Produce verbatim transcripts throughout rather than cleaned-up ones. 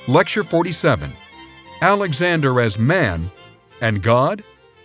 Lecture forty-seven, Alexander as Man and God?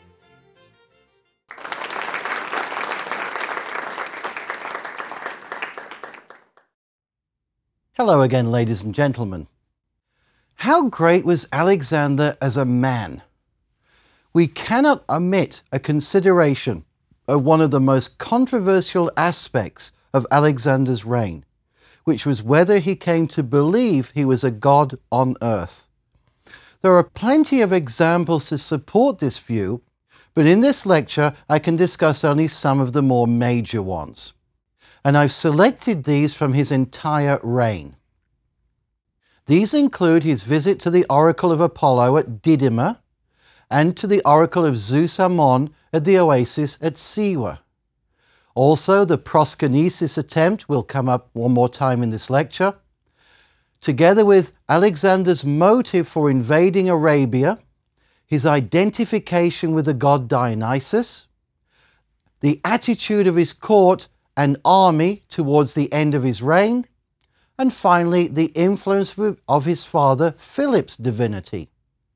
Hello again, ladies and gentlemen. How great was Alexander as a man? We cannot omit a consideration of one of the most controversial aspects of Alexander's reign, which was whether he came to believe he was a god on earth. There are plenty of examples to support this view, but in this lecture I can discuss only some of the more major ones. And I've selected these from his entire reign. These include his visit to the oracle of Apollo at Didyma and to the oracle of Zeus Ammon at the oasis at Siwa. Also, the proskynesis attempt will come up one more time in this lecture, together with Alexander's motive for invading Arabia, his identification with the god Dionysus, the attitude of his court and army towards the end of his reign, and finally the influence of his father Philip's divinity.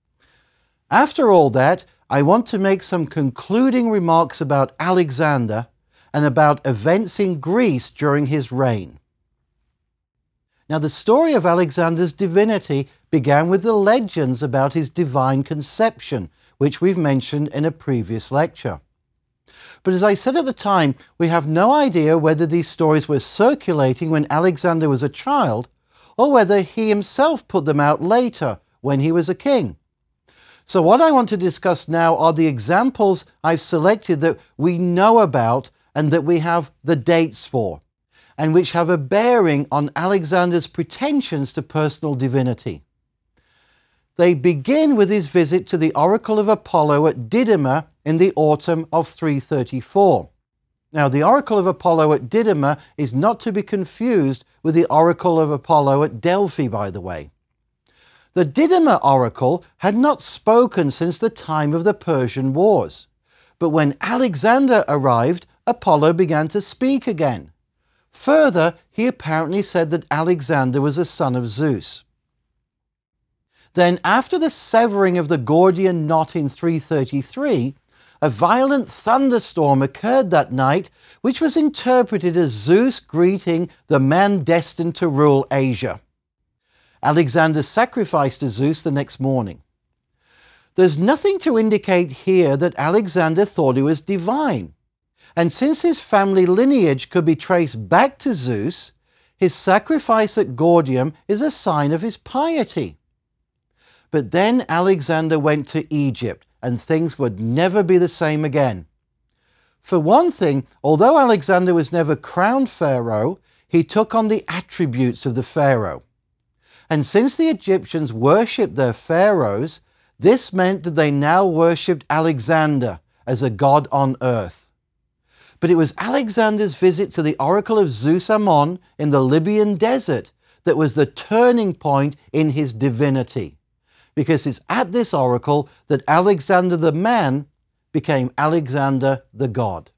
After all that, I want to make some concluding remarks about Alexander and about events in Greece during his reign. Now, the story of Alexander's divinity began with the legends about his divine conception, which we've mentioned in a previous lecture. But as I said at the time, we have no idea whether these stories were circulating when Alexander was a child, or whether he himself put them out later when he was a king. So what I want to discuss now are the examples I've selected that we know about and that we have the dates for, and which have a bearing on Alexander's pretensions to personal divinity. They begin with his visit to the oracle of Apollo at Didyma in the autumn of three thirty-four. Now, the oracle of Apollo at Didyma is not to be confused with the oracle of Apollo at Delphi, by the way. The Didyma oracle had not spoken since the time of the Persian Wars, but when Alexander arrived, Apollo began to speak again. Further, he apparently said that Alexander was a son of Zeus. Then, after the severing of the Gordian knot in three thirty-three, a violent thunderstorm occurred that night, which was interpreted as Zeus greeting the man destined to rule Asia. Alexander sacrificed to Zeus the next morning. There's nothing to indicate here that Alexander thought he was divine. And since his family lineage could be traced back to Zeus, his sacrifice at Gordium is a sign of his piety. But then Alexander went to Egypt, and things would never be the same again. For one thing, although Alexander was never crowned pharaoh, he took on the attributes of the pharaoh. And since the Egyptians worshipped their pharaohs, this meant that they now worshipped Alexander as a god on earth. But it was Alexander's visit to the oracle of Zeus Ammon in the Libyan desert that was the turning point in his divinity, because it's at this oracle that Alexander the man became Alexander the god.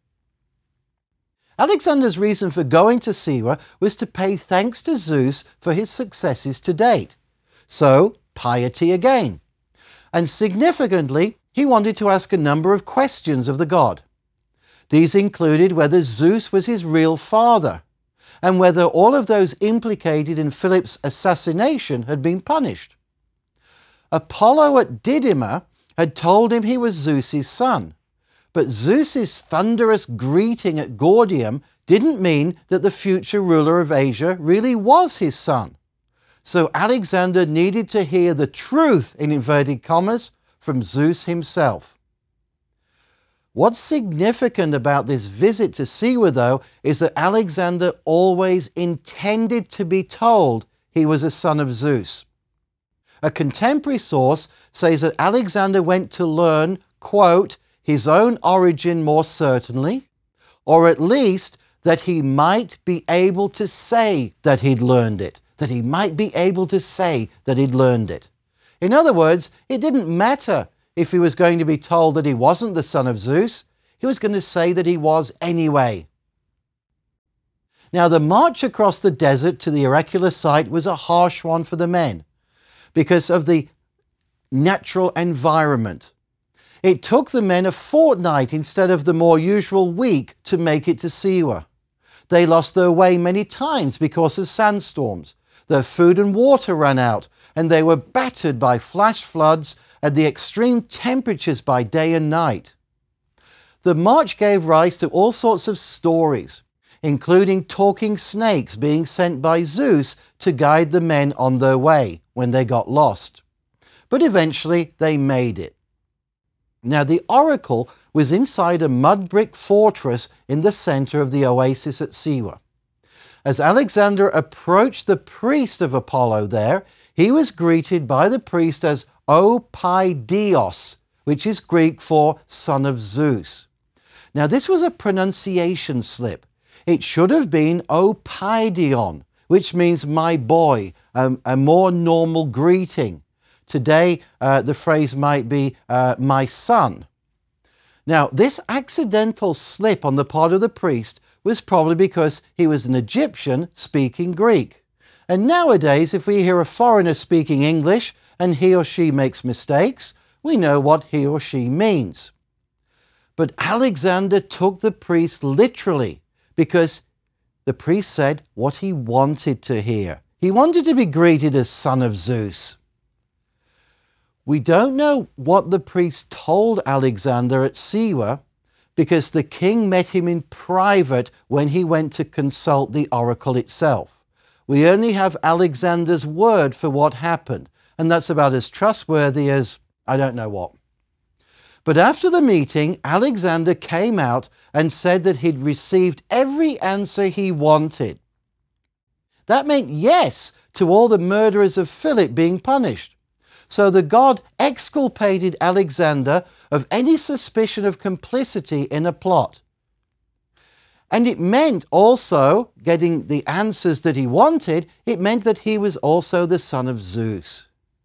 Alexander's reason for going to Siwa was to pay thanks to Zeus for his successes to date. So, piety again. And significantly, he wanted to ask a number of questions of the god. These included whether Zeus was his real father, and whether all of those implicated in Philip's assassination had been punished. Apollo at Didyma had told him he was Zeus's son, but Zeus's thunderous greeting at Gordium didn't mean that the future ruler of Asia really was his son. So Alexander needed to hear the truth, in inverted commas, from Zeus himself. What's significant about this visit to Siwa, though, is that Alexander always intended to be told he was a son of Zeus. A contemporary source says that Alexander went to learn, quote, his own origin more certainly, or at least that he might be able to say that he'd learned it, that he might be able to say that he'd learned it. In other words, it didn't matter if he was going to be told that he wasn't the son of Zeus, he was going to say that he was anyway. Now, the march across the desert to the oracular site was a harsh one for the men. because of the natural environment. It took the men a fortnight instead of the more usual week to make it to Siwa. They lost their way many times because of sandstorms. Their food and water ran out, and they were battered by flash floods and the extreme temperatures by day and night. The march gave rise to all sorts of stories, including talking snakes being sent by Zeus to guide the men on their way when they got lost. But eventually they made it. Now the oracle was inside a mud brick fortress in the center of the oasis at Siwa. As Alexander approached the priest of Apollo there, he was greeted by the priest as O Paidios, which is Greek for son of Zeus. Now this was a pronunciation slip. It should have been O Paidion, which means my boy, um, a more normal greeting. Today, uh, the phrase might be uh, my son. Now, this accidental slip on the part of the priest was probably because he was an Egyptian speaking Greek. And nowadays, if we hear a foreigner speaking English and he or she makes mistakes, we know what he or she means. But Alexander took the priest literally because the priest said what he wanted to hear. He wanted to be greeted as son of Zeus. We don't know what the priest told Alexander at Siwa because the king met him in private when he went to consult the oracle itself. We only have Alexander's word for what happened, and that's about as trustworthy as I don't know what. But after the meeting, Alexander came out and said that he'd received every answer he wanted. That meant yes to all the murderers of Philip being punished. So the god exculpated Alexander of any suspicion of complicity in a plot. And it meant also, getting the answers that he wanted, it meant that he was also the son of Zeus.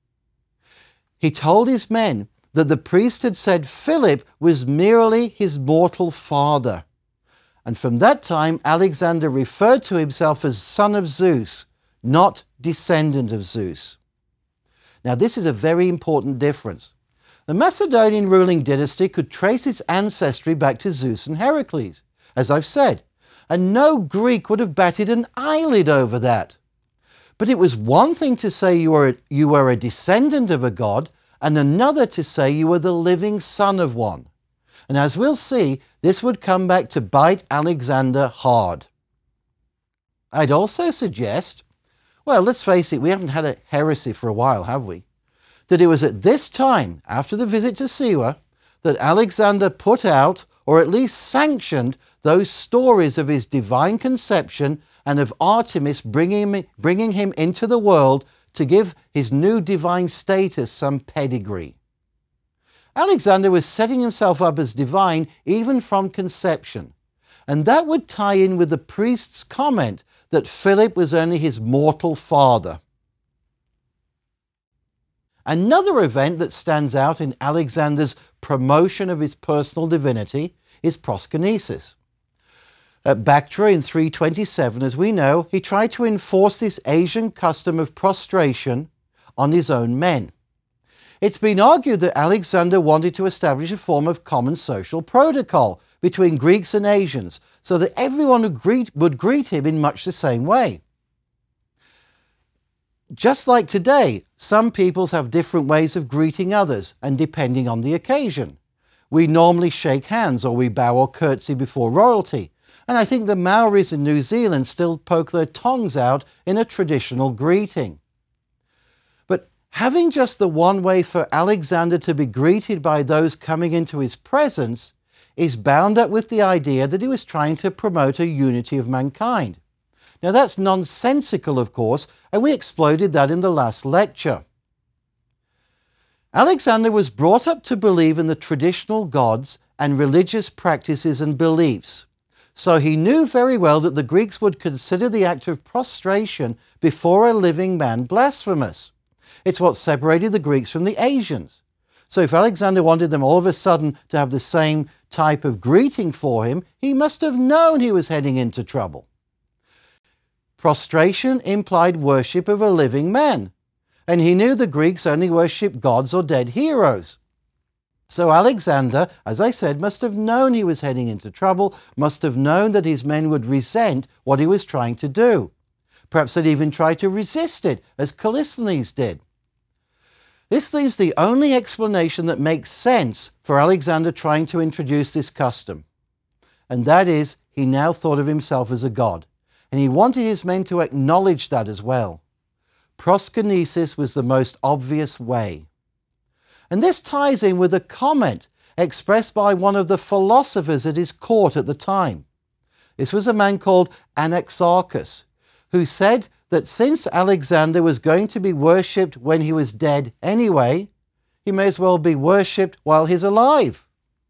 He told his men that the priest had said Philip was merely his mortal father. And from that time, Alexander referred to himself as son of Zeus, not descendant of Zeus. Now, this is a very important difference. The Macedonian ruling dynasty could trace its ancestry back to Zeus and Heracles, as I've said, and no Greek would have batted an eyelid over that. But it was one thing to say you were, you were a descendant of a god, and another to say you were the living son of one. And as we'll see, this would come back to bite Alexander hard. I'd also suggest, well, let's face it, we haven't had a heresy for a while, have we? That it was at this time, after the visit to Siwa, that Alexander put out, or at least sanctioned, those stories of his divine conception and of Artemis bringing him, bringing him into the world to give his new divine status some pedigree. Alexander was setting himself up as divine even from conception, and that would tie in with the priest's comment that Philip was only his mortal father. Another event that stands out in Alexander's promotion of his personal divinity is proskynesis. At Bactria in three twenty-seven, as we know, he tried to enforce this Asian custom of prostration on his own men. It's been argued that Alexander wanted to establish a form of common social protocol between Greeks and Asians so that everyone would greet, would greet him in much the same way. Just like today, some peoples have different ways of greeting others, and depending on the occasion. We normally shake hands or we bow or curtsy before royalty, and I think the Maoris in New Zealand still poke their tongues out in a traditional greeting. But having just the one way for Alexander to be greeted by those coming into his presence is bound up with the idea that he was trying to promote a unity of mankind. Now that's nonsensical, of course, and we exploded that in the last lecture. Alexander was brought up to believe in the traditional gods and religious practices and beliefs. So he knew very well that the Greeks would consider the act of prostration before a living man blasphemous. It's what separated the Greeks from the Asians. So if Alexander wanted them all of a sudden to have the same type of greeting for him, he must have known he was heading into trouble. Prostration implied worship of a living man. and he knew the Greeks only worshipped gods or dead heroes. So Alexander, as I said, must have known he was heading into trouble, must have known that his men would resent what he was trying to do. Perhaps they'd even try to resist it, as Callisthenes did. This leaves the only explanation that makes sense for Alexander trying to introduce this custom. And that is, he now thought of himself as a god, and he wanted his men to acknowledge that as well. Proskynesis was the most obvious way. And this ties in with a comment expressed by one of the philosophers at his court at the time. This was a man called Anaxarchus, who said that since Alexander was going to be worshipped when he was dead anyway, he may as well be worshipped while he's alive.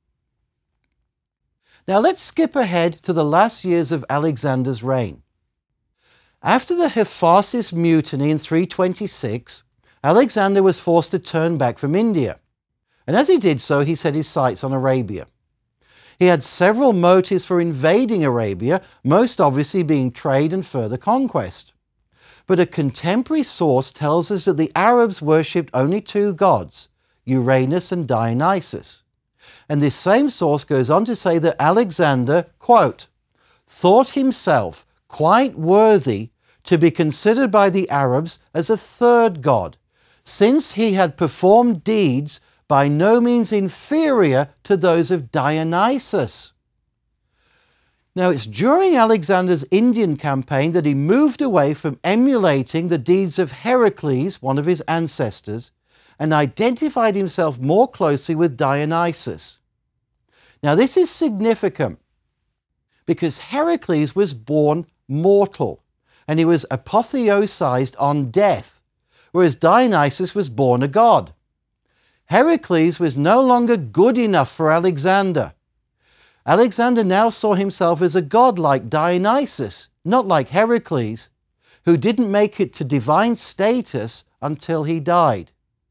Now let's skip ahead to the last years of Alexander's reign. After the Hephaestus mutiny in three twenty-six, Alexander was forced to turn back from India. And as he did so, he set his sights on Arabia. He had several motives for invading Arabia, most obviously being trade and further conquest. But a contemporary source tells us that the Arabs worshipped only two gods, Uranus and Dionysus. And this same source goes on to say that Alexander, quote, thought himself quite worthy to be considered by the Arabs as a third god, since he had performed deeds by no means inferior to those of Dionysus. Now, it's during Alexander's Indian campaign that he moved away from emulating the deeds of Heracles, one of his ancestors, and identified himself more closely with Dionysus. Now, this is significant because Heracles was born mortal, and he was apotheosized on death, whereas Dionysus was born a god. Heracles was no longer good enough for Alexander. Alexander now saw himself as a god like Dionysus, not like Heracles, who didn't make it to divine status until he died.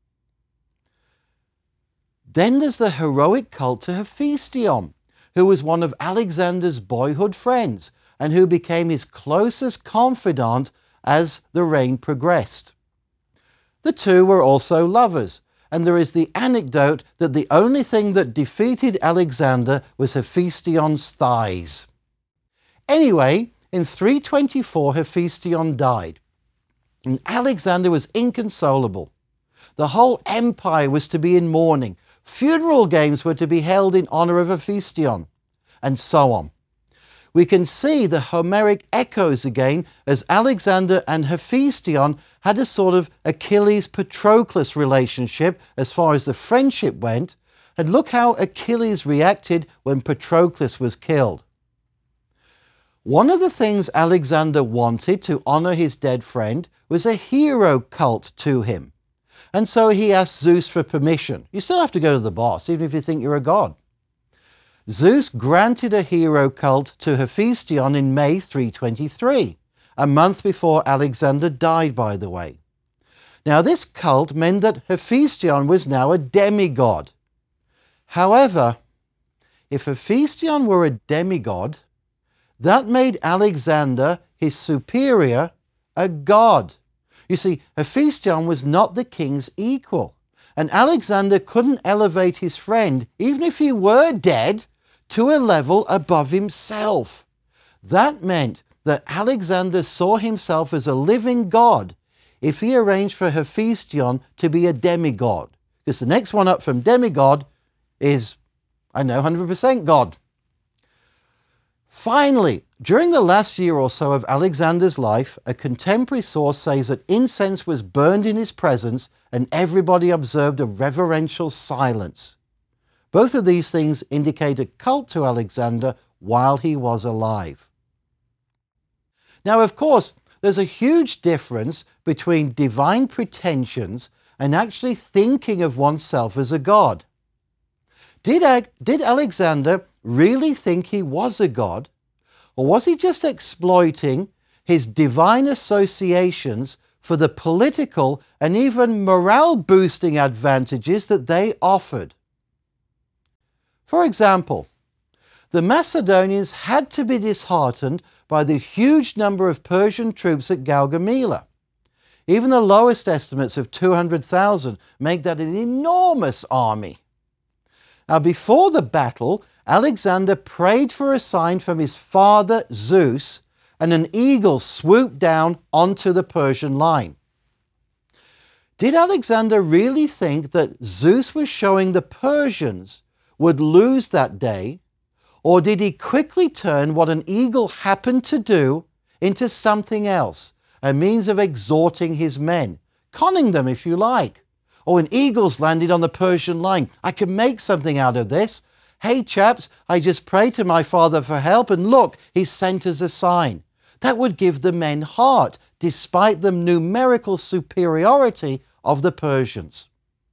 Then there's the heroic cult to Hephaestion, who was one of Alexander's boyhood friends and who became his closest confidant as the reign progressed. The two were also lovers, and there is the anecdote that the only thing that defeated Alexander was Hephaestion's thighs. Anyway, in three twenty-four, Hephaestion died, and Alexander was inconsolable. The whole empire was to be in mourning. Funeral games were to be held in honor of Hephaestion, and so on. We can see the Homeric echoes again as Alexander and Hephaestion had a sort of Achilles-Patroclus relationship as far as the friendship went, and look how Achilles reacted when Patroclus was killed. One of the things Alexander wanted to honor his dead friend was a hero cult to him, and so he asked Zeus for permission. You still have to go to the boss, even if you think you're a god. Zeus granted a hero cult to Hephaestion in May three twenty-three, a month before Alexander died, by the way. Now, this cult meant that Hephaestion was now a demigod. However, if Hephaestion were a demigod, that made Alexander, his superior, a god. You see, Hephaestion was not the king's equal, and Alexander couldn't elevate his friend, even if he were dead, to a level above himself. That meant that Alexander saw himself as a living god if he arranged for Hephaestion to be a demigod, because the next one up from demigod is, I know, one hundred percent god. Finally, during the last year or so of Alexander's life, a contemporary source says that incense was burned in his presence and everybody observed a reverential silence. Both of these things indicate a cult to Alexander while he was alive. Now, of course, there's a huge difference between divine pretensions and actually thinking of oneself as a god. Did, did Alexander really think he was a god, or was he just exploiting his divine associations for the political and even morale-boosting advantages that they offered? For example, the Macedonians had to be disheartened by the huge number of Persian troops at Gaugamela. Even the lowest estimates of two hundred thousand make that an enormous army. Now, before the battle, Alexander prayed for a sign from his father Zeus, and an eagle swooped down onto the Persian line. Did Alexander really think that Zeus was showing the Persians would lose that day, or did he quickly turn what an eagle happened to do into something else, a means of exhorting his men, conning them if you like? Oh, an eagle's landed on the Persian line. I can make something out of this. Hey chaps, I just prayed to my father for help, and look, he sent us a sign. That would give the men heart, despite the numerical superiority of the Persians.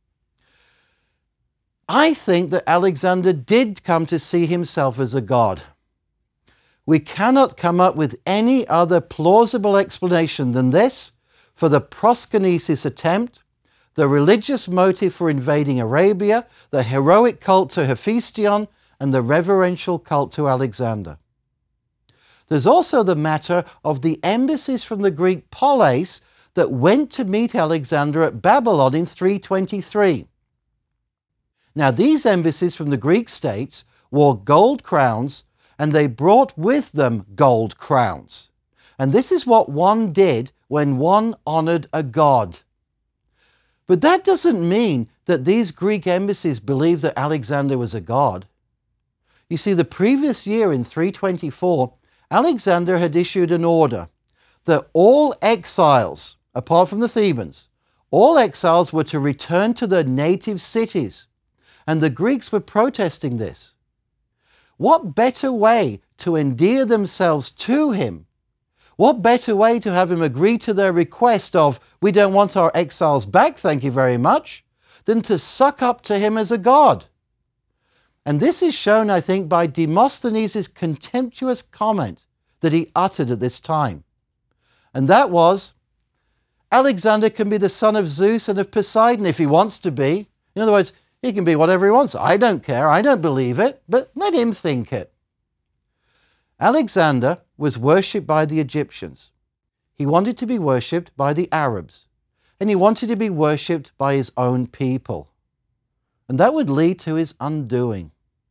I think that Alexander did come to see himself as a god. We cannot come up with any other plausible explanation than this for the proskynesis attempt, the religious motive for invading Arabia, the heroic cult to Hephaestion, and the reverential cult to Alexander. There's also the matter of the embassies from the Greek polis that went to meet Alexander at Babylon in three twenty-three. Now, these embassies from the Greek states wore gold crowns, and they brought with them gold crowns. And this is what one did when one honored a god. But that doesn't mean that these Greek embassies believed that Alexander was a god. You see, the previous year in three twenty-four, Alexander had issued an order that all exiles, apart from the Thebans, all exiles were to return to their native cities, and the Greeks were protesting this. What better way to endear themselves to him? What better way to have him agree to their request of, we don't want our exiles back, thank you very much, than to suck up to him as a god? And this is shown, I think, by Demosthenes' contemptuous comment that he uttered at this time. And that was, Alexander can be the son of Zeus and of Poseidon if he wants to be. In other words, he can be whatever he wants. I don't care. I don't believe it, but let him think it. Alexander was worshipped by the Egyptians. He wanted to be worshipped by the Arabs, and he wanted to be worshipped by his own people. And that would lead to his undoing.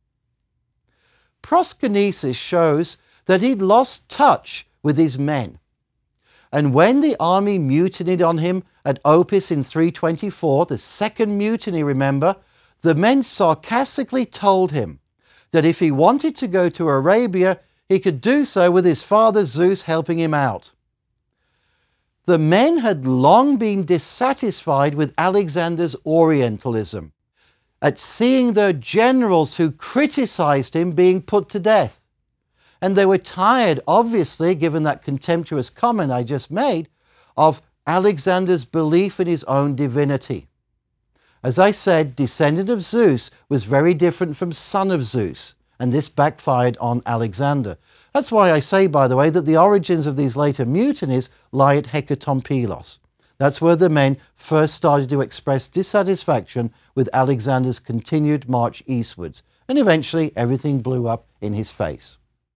Proskynesis shows that he'd lost touch with his men. And when the army mutinied on him at Opis in three twenty-four, the second mutiny, remember, the men sarcastically told him that if he wanted to go to Arabia, he could do so with his father Zeus helping him out. The men had long been dissatisfied with Alexander's Orientalism, at seeing their generals who criticized him being put to death. And they were tired, obviously, given that contemptuous comment I just made, of Alexander's belief in his own divinity. As I said, descendant of Zeus was very different from son of Zeus, and this backfired on Alexander. That's why I say, by the way, that the origins of these later mutinies lie at Hekatompelos. That's where the men first started to express dissatisfaction with Alexander's continued march eastwards, and eventually everything blew up in his face.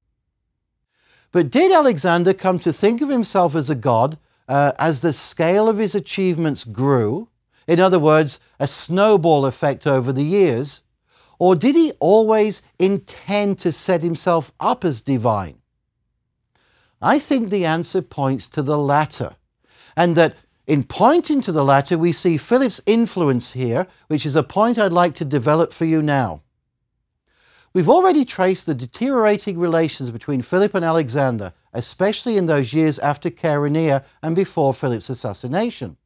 But did Alexander come to think of himself as a god uh, as the scale of his achievements grew? In other words, a snowball effect over the years? Or did he always intend to set himself up as divine? I think the answer points to the latter, and that in pointing to the latter, we see Philip's influence here, which is a point I'd like to develop for you now. We've already traced the deteriorating relations between Philip and Alexander, especially in those years after Chaeronea and before Philip's assassination.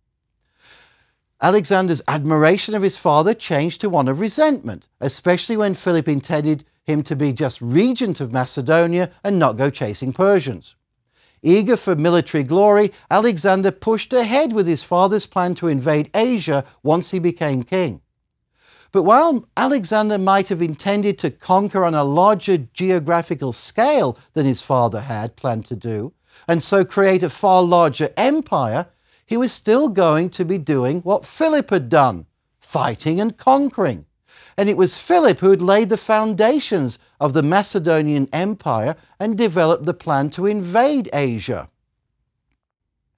Alexander's admiration of his father changed to one of resentment, especially when Philip intended him to be just regent of Macedonia and not go chasing Persians. Eager for military glory, Alexander pushed ahead with his father's plan to invade Asia once he became king. But while Alexander might have intended to conquer on a larger geographical scale than his father had planned to do, and so create a far larger empire, he was still going to be doing what Philip had done, fighting and conquering. And it was Philip who had laid the foundations of the Macedonian Empire and developed the plan to invade Asia.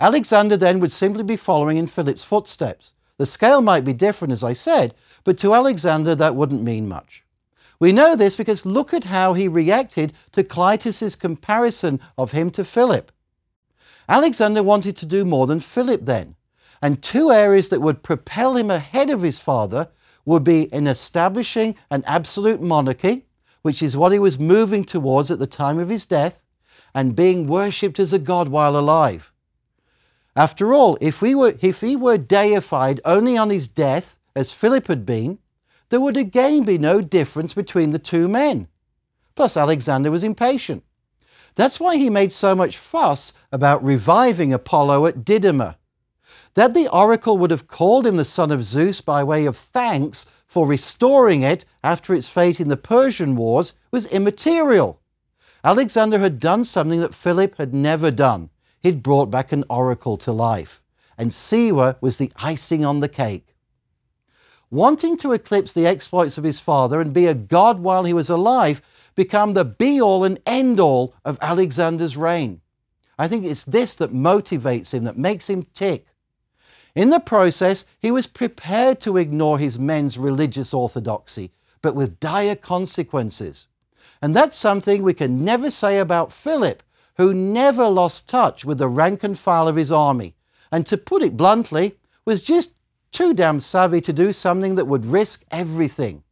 Alexander then would simply be following in Philip's footsteps. The scale might be different, as I said, but to Alexander that wouldn't mean much. We know this because look at how he reacted to Clytus's comparison of him to Philip. Alexander wanted to do more than Philip then, and two areas that would propel him ahead of his father would be in establishing an absolute monarchy, which is what he was moving towards at the time of his death, and being worshipped as a god while alive. After all, if, we were, if he were deified only on his death, as Philip had been, there would again be no difference between the two men. Plus, Alexander was impatient. That's why he made so much fuss about reviving Apollo at Didyma. That the oracle would have called him the son of Zeus by way of thanks for restoring it after its fate in the Persian Wars was immaterial. Alexander had done something that Philip had never done. He'd brought back an oracle to life, and Siwa was the icing on the cake. Wanting to eclipse the exploits of his father and be a god while he was alive became the be-all and end-all of Alexander's reign. I think it's this that motivates him, that makes him tick. In the process, he was prepared to ignore his men's religious orthodoxy, but with dire consequences. And that's something we can never say about Philip, who never lost touch with the rank and file of his army, and to put it bluntly, was just too damn savvy to do something that would risk everything.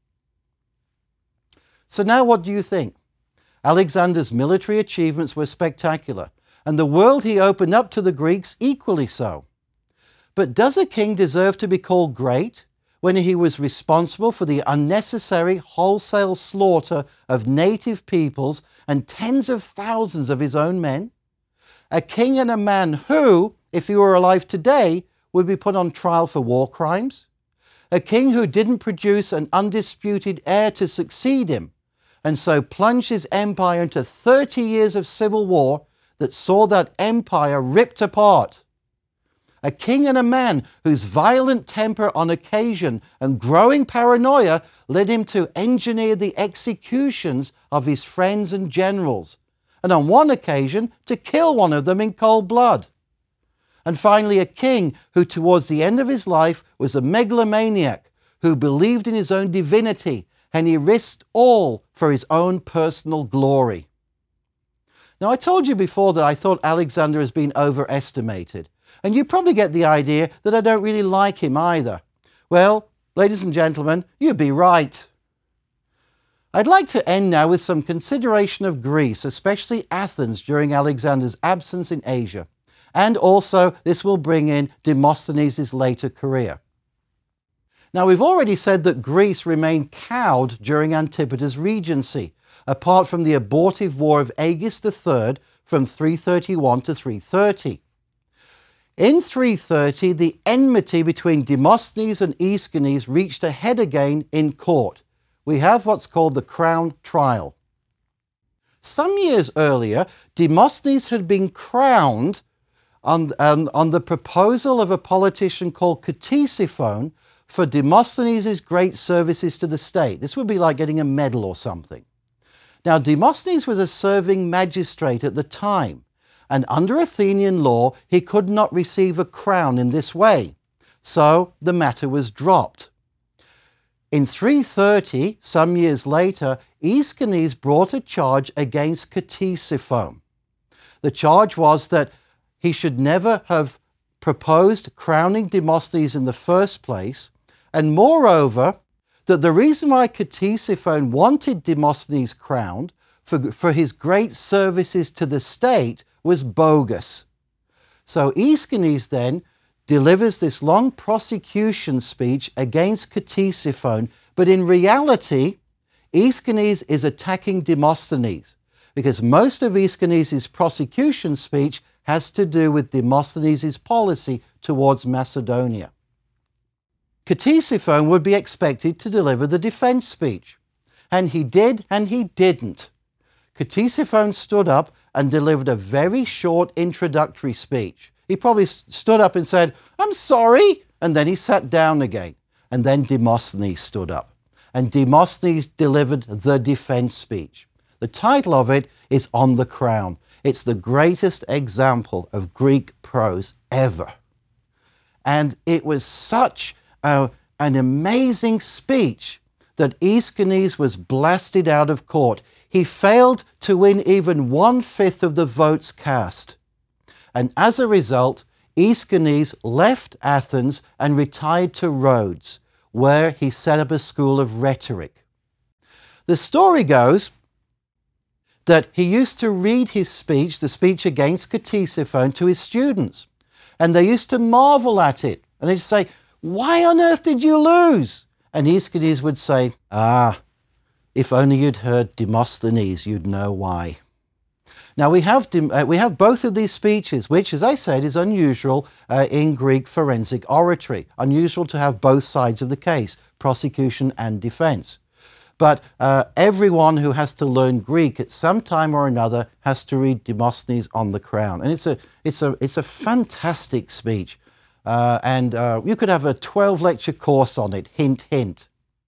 So now what do you think? Alexander's military achievements were spectacular, and the world he opened up to the Greeks equally so. But does a king deserve to be called great when he was responsible for the unnecessary wholesale slaughter of native peoples and tens of thousands of his own men? A king and a man who, if he were alive today, would be put on trial for war crimes? A king who didn't produce an undisputed heir to succeed him, and so plunged his empire into thirty years of civil war that saw that empire ripped apart. A king and a man whose violent temper on occasion and growing paranoia led him to engineer the executions of his friends and generals, and on one occasion to kill one of them in cold blood. And finally, a king who towards the end of his life was a megalomaniac who believed in his own divinity, and he risked all for his own personal glory. Now, I told you before that I thought Alexander has been overestimated. And you probably get the idea that I don't really like him either. Well, ladies and gentlemen, you'd be right. I'd like to end now with some consideration of Greece, especially Athens, during Alexander's absence in Asia. And also, this will bring in Demosthenes' later career. Now, we've already said that Greece remained cowed during Antipater's regency, apart from the abortive war of Agis the third from three thirty-one to three thirty. In three thirty, the enmity between Demosthenes and Aeschines reached a head again in court. We have what's called the crown trial. Some years earlier, Demosthenes had been crowned on, on, on the proposal of a politician called Ctesiphon for Demosthenes' great services to the state. This would be like getting a medal or something. Now, Demosthenes was a serving magistrate at the time, and under Athenian law, he could not receive a crown in this way. So the matter was dropped. In three thirty, some years later, Aeschines brought a charge against Ctesiphon. The charge was that he should never have proposed crowning Demosthenes in the first place, and moreover, that the reason why Ctesiphon wanted Demosthenes crowned for, for his great services to the state was bogus. So Aeschines then delivers this long prosecution speech against Ctesiphon, but in reality, Aeschines is attacking Demosthenes, because most of Aeschines' prosecution speech has to do with Demosthenes' policy towards Macedonia. Ctesiphon would be expected to deliver the defense speech, and he did and he didn't. Ctesiphon stood up and delivered a very short introductory speech. He probably stood up and said, "I'm sorry," and then he sat down again. And then Demosthenes stood up, and Demosthenes delivered the defense speech. The title of it is On the Crown. It's the greatest example of Greek prose ever. And it was such a, an amazing speech that Aeschines was blasted out of court. He failed to win even one-fifth of the votes cast. And as a result, Aeschines left Athens and retired to Rhodes, where he set up a school of rhetoric. The story goes that he used to read his speech, the speech against Ctesiphon, to his students. And they used to marvel at it. And they'd say, "Why on earth did you lose?" And Aeschines would say, "Ah, if only you'd heard Demosthenes, you'd know why." Now we have, uh, we have both of these speeches, which, as I said, is unusual uh, in Greek forensic oratory. Unusual to have both sides of the case, prosecution and defense. But uh, everyone who has to learn Greek at some time or another has to read Demosthenes on the Crown. And it's a, it's a, it's a fantastic speech. Uh, and uh, you could have a twelve lecture course on it, hint, hint.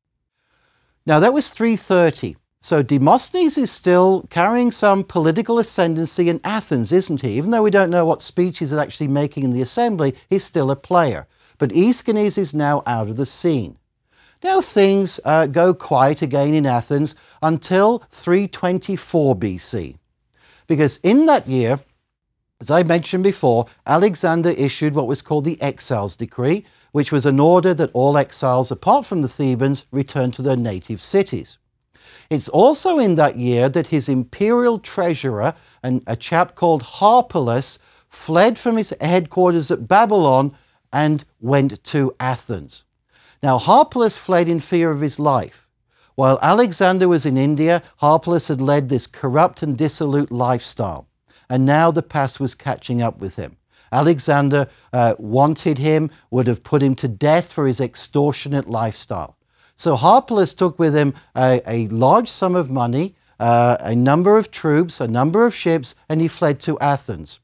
Now that was three thirty. So Demosthenes is still carrying some political ascendancy in Athens, isn't he? Even though we don't know what speech he's actually making in the assembly, he's still a player. But Aeschines is now out of the scene. Now things uh, go quiet again in Athens until three twenty-four B C. Because in that year, as I mentioned before, Alexander issued what was called the Exiles Decree, which was an order that all exiles, apart from the Thebans, return to their native cities. It's also in that year that his imperial treasurer, and a chap called Harpalus, fled from his headquarters at Babylon and went to Athens. Now, Harpalus fled in fear of his life. While Alexander was in India, Harpalus had led this corrupt and dissolute lifestyle. And now the past was catching up with him. Alexander uh, wanted him, would have put him to death for his extortionate lifestyle. So Harpalus took with him a, a large sum of money, uh, a number of troops, a number of ships, and he fled to Athens.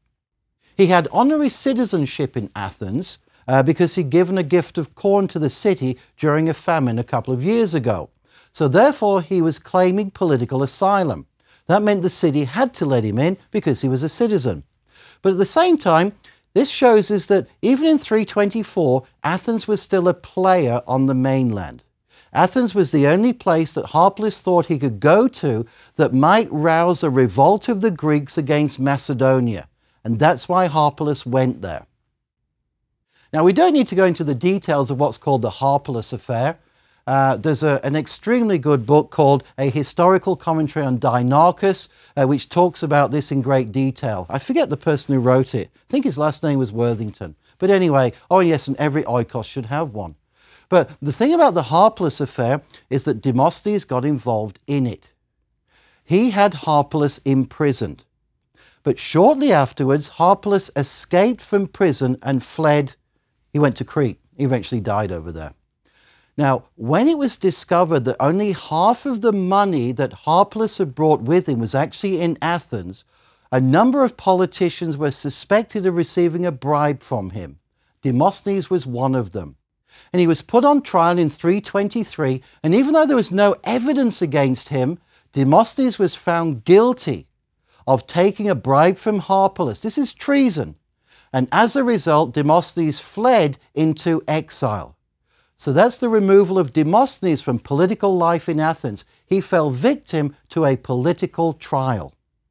He had honorary citizenship in Athens, Uh, because he'd given a gift of corn to the city during a famine a couple of years ago. So therefore he was claiming political asylum. That meant the city had to let him in because he was a citizen. But at the same time, this shows us that even in three twenty-four, Athens was still a player on the mainland. Athens was the only place that Harpalus thought he could go to that might rouse a revolt of the Greeks against Macedonia. And that's why Harpalus went there. Now, we don't need to go into the details of what's called the Harpalus affair. Uh, there's a, an extremely good book called A Historical Commentary on Dinarchus, uh, which talks about this in great detail. I forget the person who wrote it. I think his last name was Worthington. But anyway, oh yes, and every oikos should have one. But the thing about the Harpalus affair is that Demosthenes got involved in it. He had Harpalus imprisoned. But shortly afterwards, Harpalus escaped from prison and fled. He went to Crete. He eventually died over there. Now, when it was discovered that only half of the money that Harpalus had brought with him was actually in Athens, a number of politicians were suspected of receiving a bribe from him. Demosthenes was one of them. And he was put on trial in three twenty-three, and even though there was no evidence against him, Demosthenes was found guilty of taking a bribe from Harpalus. This is treason. And as a result, Demosthenes fled into exile. So that's the removal of Demosthenes from political life in Athens. He fell victim to a political trial.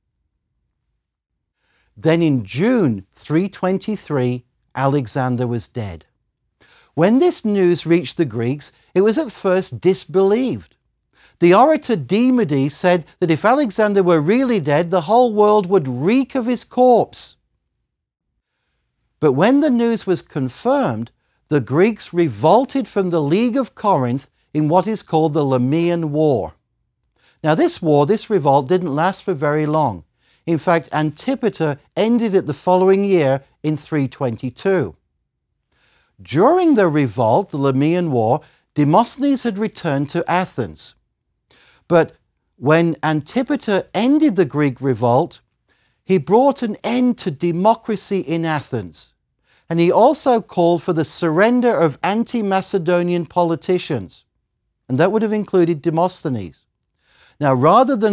Then in June three twenty-three, Alexander was dead. When this news reached the Greeks, it was at first disbelieved. The orator Demades said that if Alexander were really dead, the whole world would reek of his corpse. But when the news was confirmed, the Greeks revolted from the League of Corinth in what is called the Lamian War. Now this war, this revolt, didn't last for very long. In fact, Antipater ended it the following year in three twenty-two. During the revolt, the Lamian War, Demosthenes had returned to Athens. But when Antipater ended the Greek revolt, he brought an end to democracy in Athens. And he also called for the surrender of anti-Macedonian politicians. And that would have included Demosthenes. Now, rather than be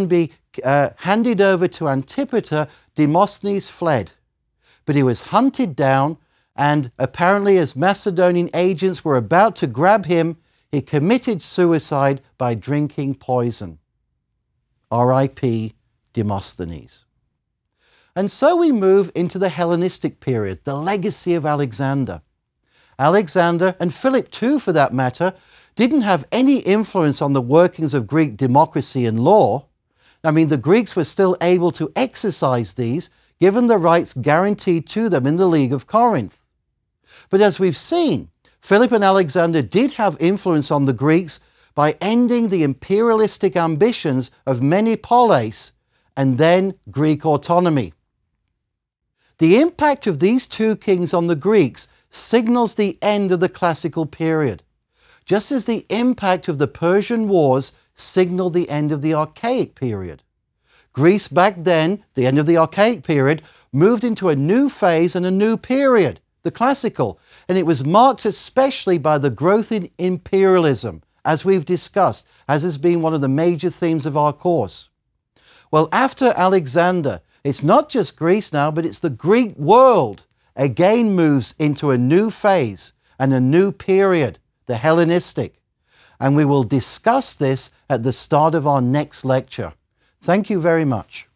uh, handed over to Antipater, Demosthenes fled. But he was hunted down, and apparently as Macedonian agents were about to grab him, he committed suicide by drinking poison. R I P Demosthenes. And so we move into the Hellenistic period, the legacy of Alexander. Alexander, and Philip too for that matter, didn't have any influence on the workings of Greek democracy and law. I mean, the Greeks were still able to exercise these, given the rights guaranteed to them in the League of Corinth. But as we've seen, Philip and Alexander did have influence on the Greeks by ending the imperialistic ambitions of many poleis and then Greek autonomy. The impact of these two kings on the Greeks signals the end of the classical period, just as the impact of the Persian Wars signaled the end of the Archaic period. Greece back then, the end of the Archaic period, moved into a new phase and a new period, the classical, and it was marked especially by the growth in imperialism, as we've discussed, as has been one of the major themes of our course. Well, after Alexander, it's not just Greece now, but it's the Greek world again moves into a new phase and a new period, the Hellenistic. And we will discuss this at the start of our next lecture. Thank you very much.